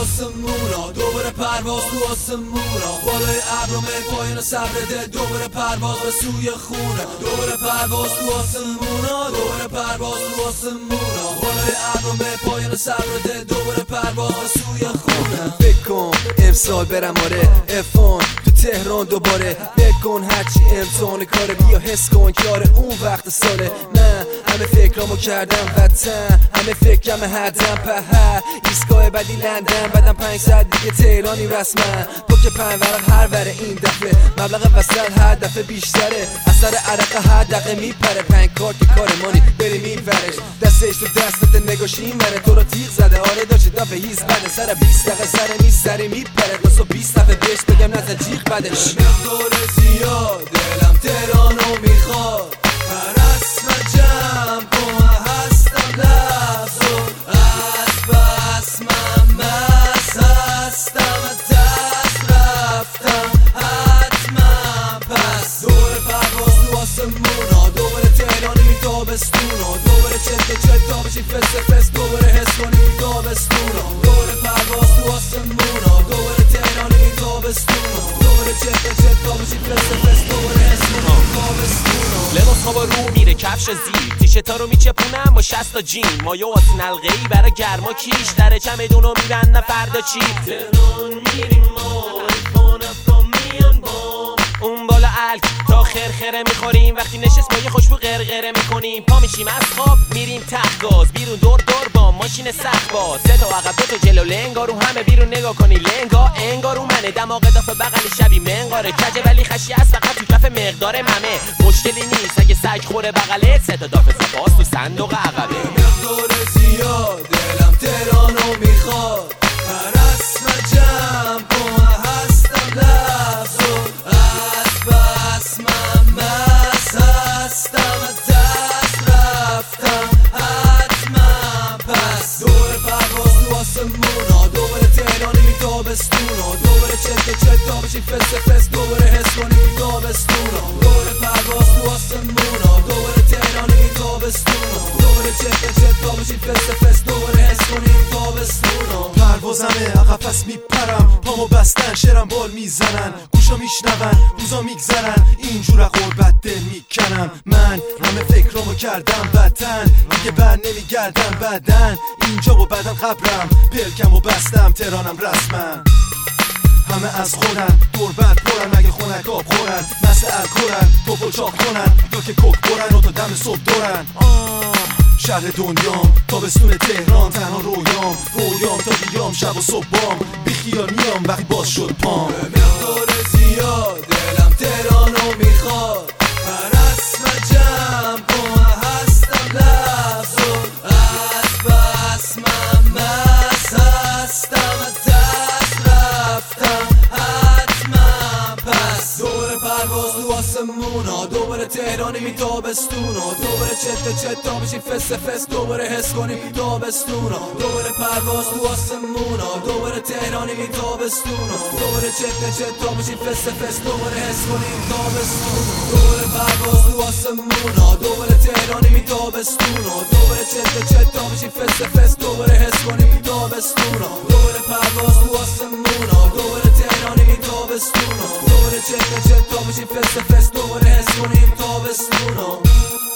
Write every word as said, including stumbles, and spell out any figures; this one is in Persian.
آسمونا، دوباره پرواز تو آسمونا، بالای ابرم پایین صبر دل، دوباره پرواز به سوی خونه، دوباره پرواز تو آسمونا، دوباره پرواز تو آسمونا، بالای ابرم پایین صبر دل، دوباره پرواز به سوی خونه. فکر کن امسال برم آره افون تو تهران دوباره، بکن هرچی امتحان کاره، بیا حس کن که آره اون وقت ساله. من همه فکرامو کردم وطن، همه فکرم هردم په ایستگاه بعدی لندن، بعدم پنج ساعت دیگه تهرانی رسما، پک پنج ورق هر وره این دفعه، مبلغ وصل هر دفعه بیشتره، اثر عرق هر دقیقه میپره، پنج کارت کار مانی بریم این ورش، دستش تو دستت نگاش این وره، تو رو تیغ زده آره داشت دفعه هیز بده، سر بیست دقیقه سر میز سری میپره، دو بیست دفعه بهش بگم نزد جیغ بدش. مقدار زیاد دلم تهرانو میخواد، هر اسم جمع کن هستم لحظو، از بس من بس هستم، دست رفتم حتما پس، دوباره پرواز تو آسمونا، دوباره تهرانی بی تابستونا، دوباره چت چت تا بشی فست فست، دوباره حس کنی بی تابستونا، دوباره پرواز تو آسمونا، دوباره تهرانی بی تابستونا، دوباره چت چت تا بشی فست فست، دوباره حس کنی بی تابستونا. لباس ما با رو میره کفش زیر، تیشرتا رو میچپونم با شصت تا جین، مایو واسه نلقه‌ای برای گرما کیش، در چمدونو میبندم فردا چی تهران میریم ما، اون بالا الک تا خرخره میخوریم، وقتی نشست ما یه خوشبو غرغره میکنیم، پا میشیم از خواب میریم ته گاز، بیرون دور دور با ماشین سخت باز، سه تا عقب دو تا جلو لنگا رو همه بیرون نگاه کنی لنگا انگار رو منه، دماغ دافه بغلی شبی منقاره کجه ولی خشی از فقط تو کف مقدار ممه، مشکلی نیست اگه سگ خوره بغله، سه تا دافه سپاس تو صندوق عقبه. مقدار زیاد دلم تهرانو میخواد، هر اسم جمع کن هستم لحظو، از بس من بس هستم، دست رفتم حتما پس، دوباره پرواز تو آسمونا، دوباره تهرانی بی تابستونا، دوباره چت چت تا بشی فست فست، دوباره حس کنی بی تابستونا، دوباره پرواز تو آسمونا، دوباره تهرانی بی تابستونا، دوباره چت چت تا بشی فست فست، دوباره حس کنی بی تابستونا. پروازمه عقب پس میپرم، پامو بستن شرم بال میزنن، گوشا میشنون روزا میگذرن، اینجور قربت دل میکنم، من همه فکرامو کردم وطن، دیگه بر نمیگردم بدن، اینجا و بدن قبرم، پلکمو بستم تهرانم رسما، همه از خودن دور بد پرن، مگه خونک آب خورن، مثل الکلن توپل چاق کنن، یا که کوک برن و تا دم صبح دورن. شهر دنیام تابستون تهران، تنها رویام رویام تا بیام شب و صبح بام، بی خیال میام وقتی باز شد پام. به مقدار زیاد دلم تهرانو میخواد، هر اسم جمع کن هستم لحظو، از بس من بس هستم، دست رفتم حتما پس، دوباره پرواز تو آسمونا، دوباره تهرانی بی تابستونا، دوباره چت چت تا بشی فست فست، دوباره حس کنی بی تابستونا، دوباره پرواز تو آسمونا، دوباره تهرانی بی تابستونا، دوباره چت چت تا بشی فست فست، دوباره حس کنی بی تابستونا، دوباره پرواز تو آسمونا، دوباره تهرانی بی تابستونا، دوباره چت چت تا بشی فست فست، دوباره حس کنی بی تابستونا، دوباره پرواز تو آسمونا، دوباره تهرانی بی تابستونا، دوباره چت چت تا بشی فست فست، دوباره حس کنی بی تابستونا.